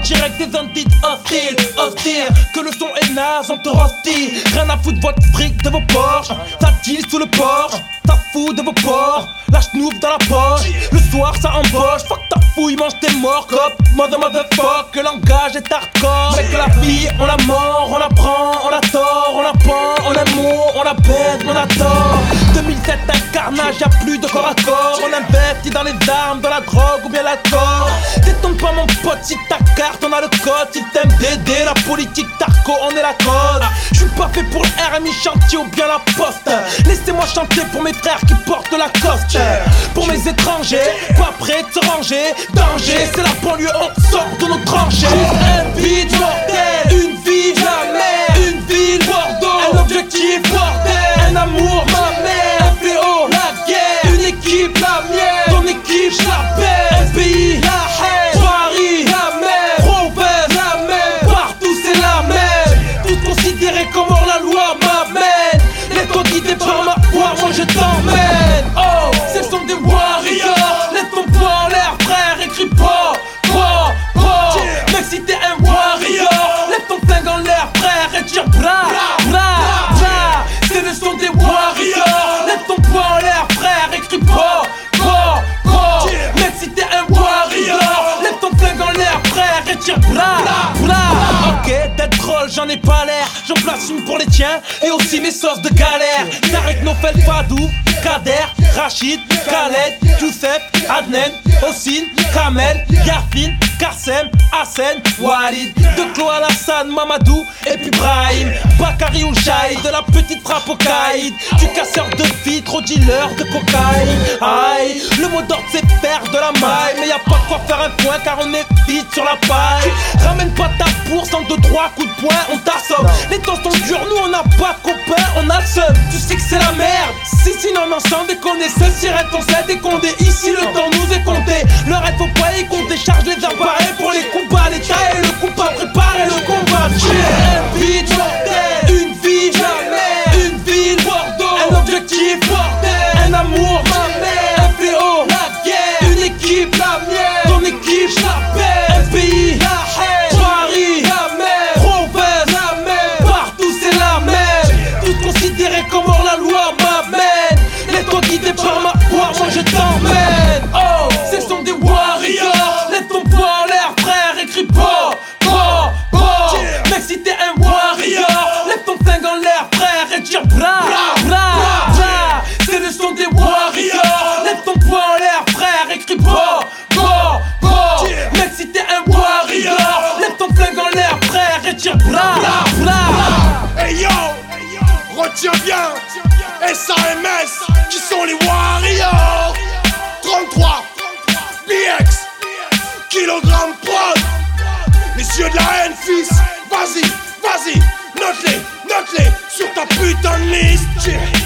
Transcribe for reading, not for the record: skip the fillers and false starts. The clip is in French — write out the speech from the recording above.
direct des zones dites hostiles. Que le son est naze, on te rostille. Rien à foutre de votre fric, de vos Porsche. Ça tire sous le porche, ça fout de vos porcs. La schnouf dans la poche, le soir ça empoche. Fuck ta fouille, mange tes morts, cop. Motherfuck, que langage est hardcore. Mais que la vie, on la mord, on la prend, on la tord, on la pend, on aime mot, on la baisse, on la tord. 2007, un carnage, y'a plus de corps à corps. On investit dans les armes, dans la drogue ou bien l'alcool. Détonne pas mon pote, si ta carte, on a le code. Système DD, la politique Tarco, on est la code. J'suis pas fait pour le RMI chantier ou bien la poste. Laissez-moi chanter pour mes frères qui portent la coste. Pour mes étrangers, pas prêts de se ranger. Danger, c'est la banlieue, on sort de nos tranchées. Un beat mortel, une vie jamais. Une ville, Bordeaux, un objectif mortel. Un amour, ma mère, un fléau, la guerre. Une équipe, la mienne, ton équipe, je l'appelle. Un pays, la haine, Paris, la mer. Province, la mer, partout c'est la mer. Tout considéré comme hors la loi m'amène. Laisse-toi guider par ma voix, moi je t'emmène. Oh, ce sont des warriors. Laisse ton poing en l'air, frère, écris pas. Mec, si t'es un warrior, lève ton flingue en l'air, frère, et tire bra. C'est le son des warriors. Lève ton poing en l'air, frère, écris pas. Mec, si t'es un warrior, lève ton flingue en l'air, frère, et tire bra. Ok, d'être drôle, j'en ai pas l'air. J'en place une pour les tiens et aussi mes sauces de galère. Tarek, Nofel, Fadou, Kader, Rachid, Khaled, Youssef, Adnen, Ossine, Kamel, Yafin, Kassem, Hassen, Walid. De Klo Alassane, Mamadou et puis Brahim. Bakary ou Jaïd, de la petite frappe au caïd. Du casseur de vitres au dealer de cocaïne. Aïe, le mot d'ordre c'est faire de la maille. Mais y'a pas de quoi faire un point car on est vite sur la paille. Ramène pas ta bourse en 2-3 coups de poing, on t'assomme. Les temps sont durs, nous on n'a pas de copains, on a le seum. Tu sais que c'est la merde. Si non, sans déconner, ceci reste on sait décompter. Ici le temps nous est compté. Le reste faut pas y compter. Charge les appareils pour les combats. L'état et le combat, préparer le combat. Un beat mortel, une vie jamais. Une ville, Bordeaux, un objectif mortel. Un amour, ma mère, un fléau, la guerre. Une équipe, la mienne, ton équipe, je l'appelle. Un pays, la haine, Paris, la mer. Province, la mer, partout c'est la mer. Tout considéré comme hors la loi m'amène. Laisse-toi guider par ma voix, moi je t'emmène. Oh, ce sont des warriors. Lève ton poing en l'air, frère, écris pas. Mec, si t'es un warrior, lève ton flingue en l'air, frère, et tire bra. C'est le son des warriors. Lève ton poing en l'air, frère, écris pas. Mec, si t'es un warrior, lève ton flingue en l'air, frère, et tire bra. Hey yo, retiens bien, SAMS, qui sont les warriors. 33, BX, kilogramme prod. Les yeux de la haine, fils, vas-y, note-les sur ta putain de liste.